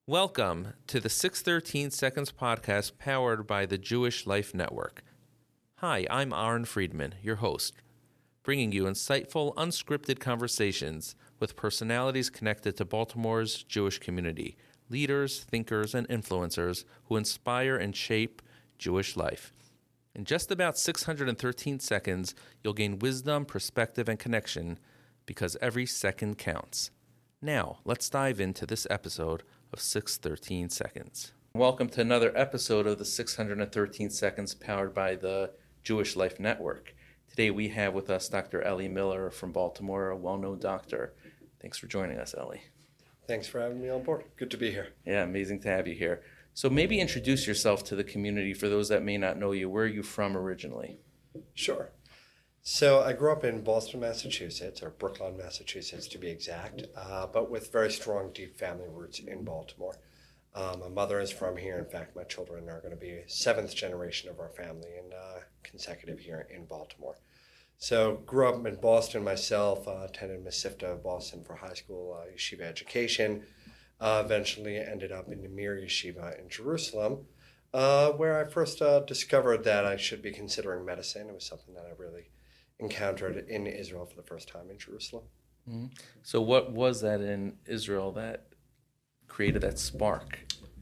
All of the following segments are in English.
Welcome to the 613 Seconds podcast powered by the Jewish Life Network. Hi, I'm Aaron Friedman, your host, bringing you insightful, unscripted conversations with personalities connected to Baltimore's Jewish community, leaders, thinkers, and influencers who inspire and shape Jewish life. In just about 613 seconds, you'll gain wisdom, perspective, and connection because every second counts. Now, let's dive into this episode of 613 Seconds. Welcome to another episode of the 613 Seconds powered by the Jewish Life Network. Today we have with us Dr. Ellie Miller from Baltimore, a well-known doctor. Thanks for joining us, Ellie. Thanks for having me on board. Good to be here. Yeah, amazing to have you here. So maybe introduce yourself to the community for those that may not know you. Where are you from originally? Sure. So I grew up in Boston, Massachusetts, or Brookline, Massachusetts to be exact, but with very strong, deep family roots in Baltimore. My mother is from here. In fact, my children are going to be seventh generation of our family and consecutive here in Baltimore. So grew up in Boston myself, attended Mesivta of Boston for high school yeshiva education, eventually ended up in the Mir Yeshiva in Jerusalem, where I first discovered that I should be considering medicine. It was something that I really encountered in Israel for the first time in Jerusalem. Mm-hmm. So what was that in Israel that created that spark?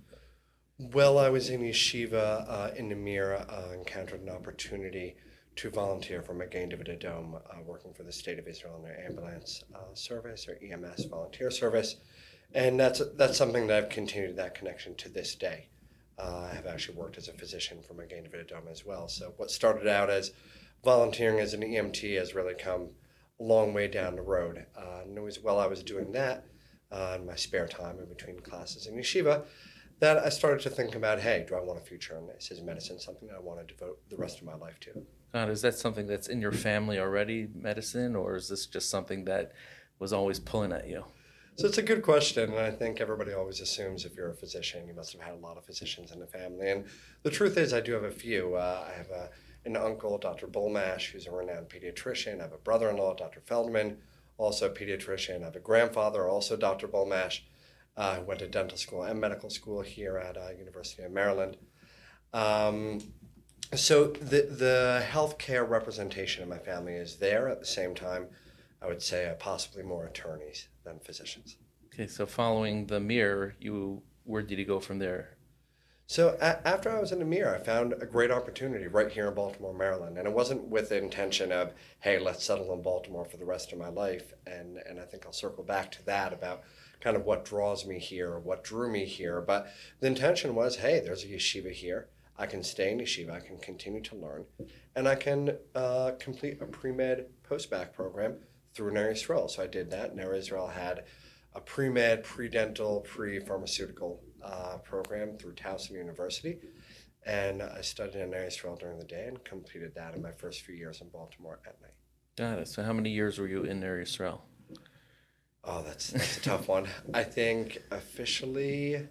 Well, I was in yeshiva in Namir, encountered an opportunity to volunteer for Magen David Adom, working for the State of Israel in their ambulance service or EMS volunteer service. And that's something that I've continued that connection to this day. I have actually worked as a physician for Magen David Adom as well. So what started out as volunteering as an EMT has really come a long way down the road. And it was while I was doing that in my spare time in between classes in yeshiva that I started to think about, hey, do I want a future in this? Is medicine something that I want to devote the rest of my life to? Is that something that's in your family already, medicine, or is this just something that was always pulling at you? So it's a good question, and I think everybody always assumes if you're a physician, you must have had a lot of physicians in the family. And the truth is I do have a few. I have an uncle, Dr. Bulmash, who's a renowned pediatrician. I have a brother-in-law, Dr. Feldman, also a pediatrician. I have a grandfather, also Dr. Bulmash. I went to dental school and medical school here at University of Maryland. So the healthcare representation in my family is there. At the same time, I would say possibly more attorneys than physicians. Okay, so following the Mir, where did you go from there? So after I was in the Mir, I found a great opportunity right here in Baltimore, Maryland. And it wasn't with the intention of, hey, let's settle in Baltimore for the rest of my life. And I think I'll circle back to that about kind of what draws me here, or what drew me here. But the intention was, hey, there's a yeshiva here. I can stay in yeshiva. I can continue to learn. And I can complete a pre-med post-bac program through Ner Yisrael. So I did that. Ner Yisrael had a pre-med, pre-dental, pre-pharmaceutical program through Towson University. And I studied in Ner Yisrael during the day and completed that in my first few years in Baltimore at night. Got it. So how many years were you in Ner Yisrael? Oh, that's a tough one. I think officially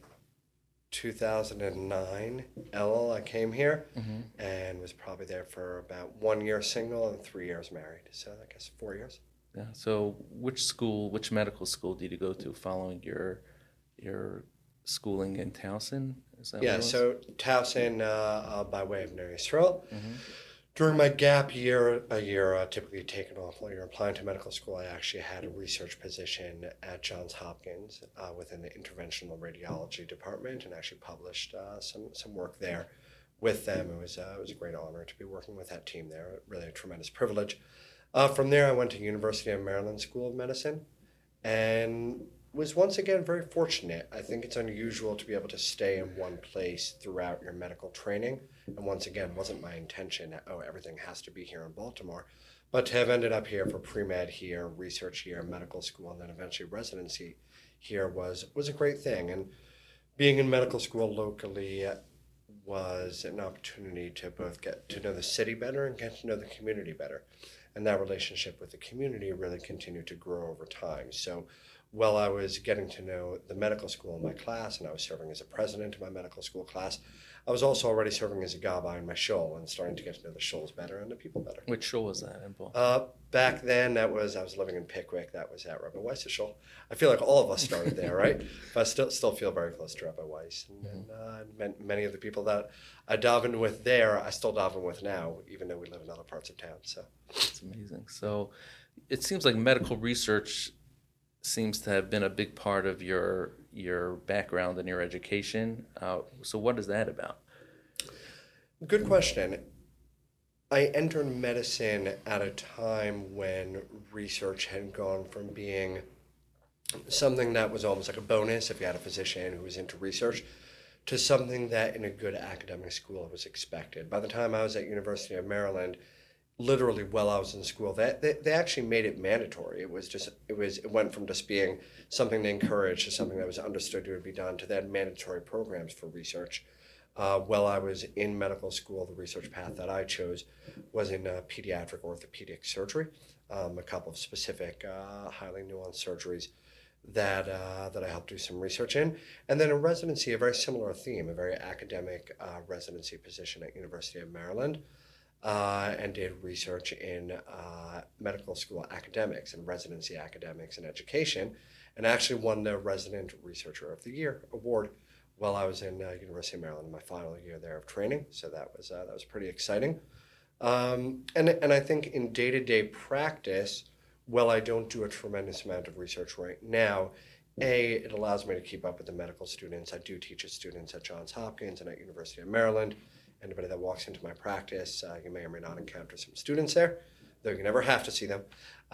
2009, Elul, I came here and was probably there for about 1 year single and 3 years married. So I guess 4 years. Yeah. So which medical school did you go to following your schooling in Towson? Is that Yeah, so Towson by way of Ner Yisrael. Mm-hmm. During my gap year, typically taken off while you're applying to medical school, I actually had a research position at Johns Hopkins within the interventional radiology department and actually published some work there with them. It was a great honor to be working with that team there, really a tremendous privilege. From there, I went to University of Maryland School of Medicine and was once again very fortunate. I think it's unusual to be able to stay in one place throughout your medical training. And once again, wasn't my intention that, everything has to be here in Baltimore. But to have ended up here for pre-med here, research here, medical school, and then eventually residency here was a great thing. And being in medical school locally was an opportunity to both get to know the city better and get to know the community better. And that relationship with the community really continued to grow over time. So while I was getting to know the medical school in my class, and I was serving as a president of my medical school class, I was also already serving as a gabbai in my shul and starting to get to know the shuls better and the people better. Which shul was that in Baltimore? Back then, I was living in Pickwick. That was at Rabbi Weiss's shul. I feel like all of us started there, right? But I still feel very close to Rabbi Weiss. And many of the people that I davened with there, I still daven with now, even though we live in other parts of town. So it's amazing. So it seems like medical research seems to have been a big part of your background and your education. So what is that about? Good question. I entered medicine at a time when research had gone from being something that was almost like a bonus if you had a physician who was into research to something that in a good academic school was expected. By the time I was at University of Maryland, literally while I was in school, they actually made it mandatory. It went from just being something to encourage to something that was understood to be done to then mandatory programs for research. While I was in medical school, the research path that I chose was in pediatric orthopedic surgery, a couple of specific highly nuanced surgeries that I helped do some research in. And then in residency, a very similar theme, a very academic residency position at University of Maryland, and did research in medical school academics and residency academics and education, and actually won the Resident Researcher of the Year award while I was in University of Maryland in my final year there of training. So that was pretty exciting. And I think in day-to-day practice, while I don't do a tremendous amount of research right now, it allows me to keep up with the medical students. I do teach as students at Johns Hopkins and at University of Maryland. Anybody that walks into my practice, you may or may not encounter some students there, though you never have to see them.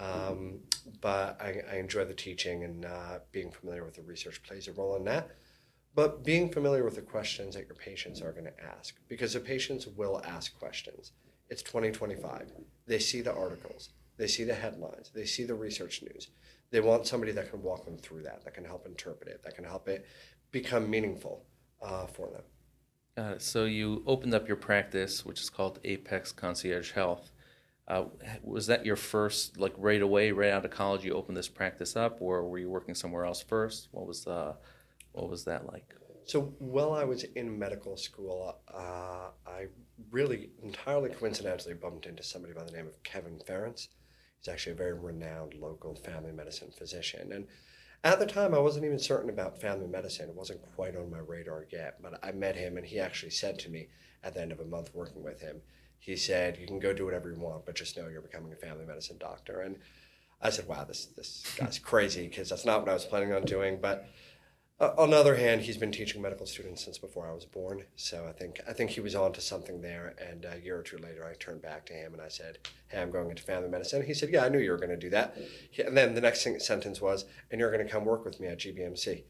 But I enjoy the teaching, and being familiar with the research plays a role in that. But being familiar with the questions that your patients are going to ask, because the patients will ask questions. It's 2025. They see the articles. They see the headlines. They see the research news. They want somebody that can walk them through that can help interpret it, that can help it become meaningful for them. Got it. So you opened up your practice, which is called Apex Concierge Health. Was that your first, like right away, right out of college, you opened this practice up, or were you working somewhere else first? What was that like? So while I was in medical school, I really entirely coincidentally bumped into somebody by the name of Kevin Ferentz. He's actually a very renowned local family medicine physician. And at the time, I wasn't even certain about family medicine. It wasn't quite on my radar yet, but I met him, and he actually said to me at the end of a month working with him, he said, "You can go do whatever you want, but just know you're becoming a family medicine doctor." And I said, wow, this guy's crazy, because that's not what I was planning on doing. But on the other hand, he's been teaching medical students since before I was born, so I think he was on to something there. And a year or two later, I turned back to him and I said, "Hey, I'm going into family medicine." And he said, "Yeah, I knew you were going to do that." And then the next sentence was, "And you're going to come work with me at GBMC."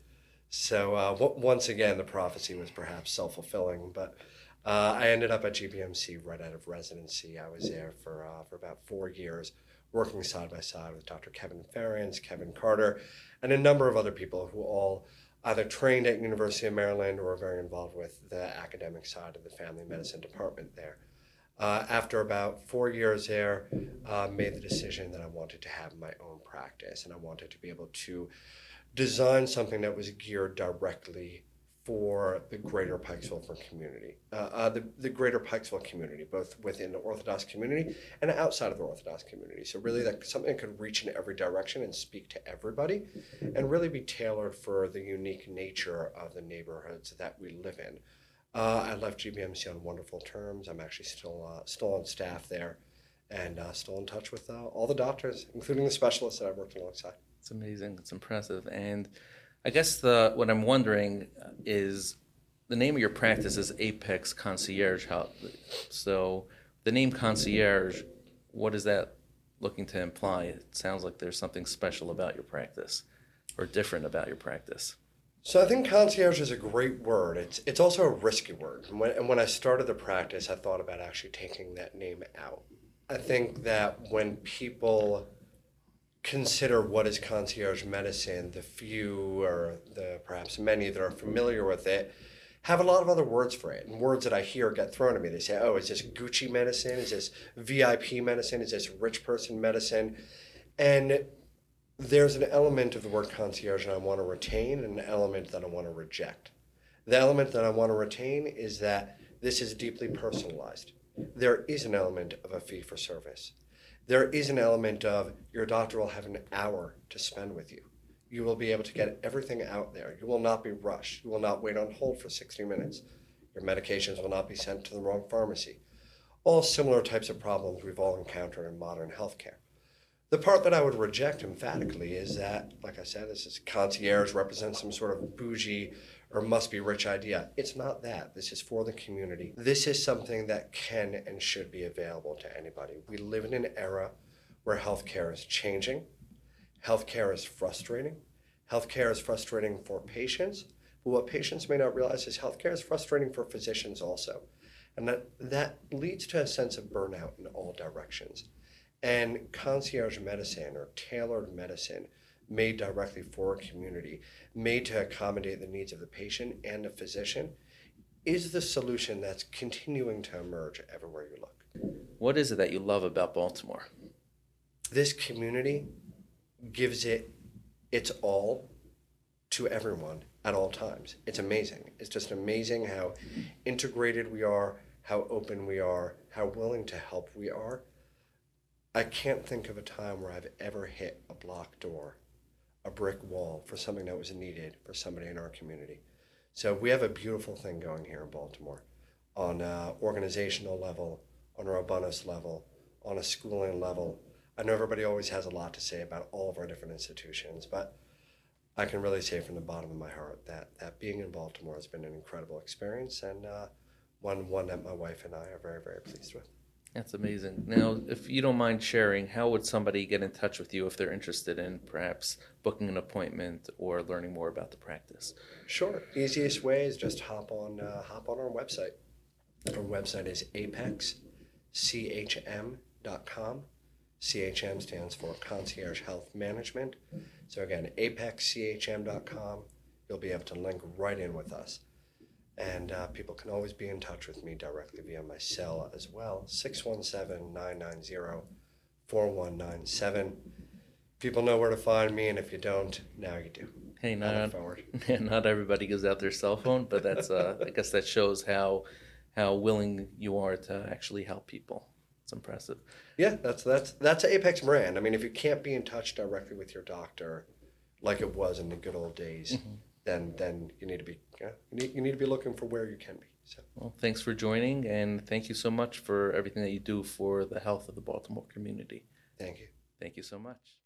So once again, the prophecy was perhaps self-fulfilling, but I ended up at GBMC right out of residency. I was there for about 4 years, working side by side with Dr. Kevin Ferentz, Kevin Carter, and a number of other people who all either trained at University of Maryland or were very involved with the academic side of the family medicine department there. After about 4 years there, made the decision that I wanted to have my own practice, and I wanted to be able to design something that was geared directly for the greater Pikesville community, the greater Pikesville community, both within the Orthodox community and outside of the Orthodox community. So really that something that could reach in every direction and speak to everybody, and really be tailored for the unique nature of the neighborhoods that we live in. I left GBMC on wonderful terms. I'm actually still on staff there, and still in touch with all the doctors, including the specialists that I've worked alongside. It's amazing. It's impressive. And I guess what I'm wondering is, the name of your practice is Apex Concierge Health. So the name concierge, what is that looking to imply? It sounds like there's something special about your practice or different about your practice. So I think concierge is a great word. It's also a risky word. And when I started the practice, I thought about actually taking that name out. I think that when people consider what is concierge medicine, the few or the perhaps many that are familiar with it have a lot of other words for it. And words that I hear get thrown at me. They say, "Oh, is this Gucci medicine? Is this VIP medicine? Is this rich person medicine?" And there's an element of the word concierge that I want to retain and an element that I want to reject. The element that I want to retain is that this is deeply personalized. There is an element of a fee for service. There is an element of your doctor will have an hour to spend with you. You will be able to get everything out there. You will not be rushed. You will not wait on hold for 60 minutes. Your medications will not be sent to the wrong pharmacy. All similar types of problems we've all encountered in modern healthcare. The part that I would reject emphatically is that, like I said, this is concierge represents some sort of bougie or must be rich idea. It's not that. This is for the community. This is something that can and should be available to anybody. We live in an era where healthcare is changing. Healthcare is frustrating. Healthcare is frustrating for patients, but what patients may not realize is healthcare is frustrating for physicians also. And that leads to a sense of burnout in all directions. And concierge medicine or tailored medicine made directly for a community, made to accommodate the needs of the patient and the physician, is the solution that's continuing to emerge everywhere you look. What is it that you love about Baltimore? This community gives it its all to everyone at all times. It's amazing. It's just amazing how integrated we are, how open we are, how willing to help we are. I can't think of a time where I've ever hit a blocked door, a brick wall for something that was needed for somebody in our community. So we have a beautiful thing going here in Baltimore on an organizational level, on a robustness level, on a schooling level. I know everybody always has a lot to say about all of our different institutions, but I can really say from the bottom of my heart that being in Baltimore has been an incredible experience and one that my wife and I are very, very pleased with. That's amazing. Now, if you don't mind sharing, how would somebody get in touch with you if they're interested in perhaps booking an appointment or learning more about the practice? Sure. Easiest way is just hop on our website. Our website is apexchm.com. CHM stands for Concierge Health Management. So again, apexchm.com. You'll be able to link right in with us. And people can always be in touch with me directly via my cell as well, 617-990-4197. People know where to find me, and if you don't, now you do. Hey, not everybody gives out their cell phone, but that's I guess that shows how willing you are to actually help people. It's impressive. Yeah, that's an Apex brand. I mean, if you can't be in touch directly with your doctor, like it was in the good old days, then you need to be you need to be looking for where you can be. So. Well, thanks for joining, and thank you so much for everything that you do for the health of the Baltimore community. Thank you. Thank you so much.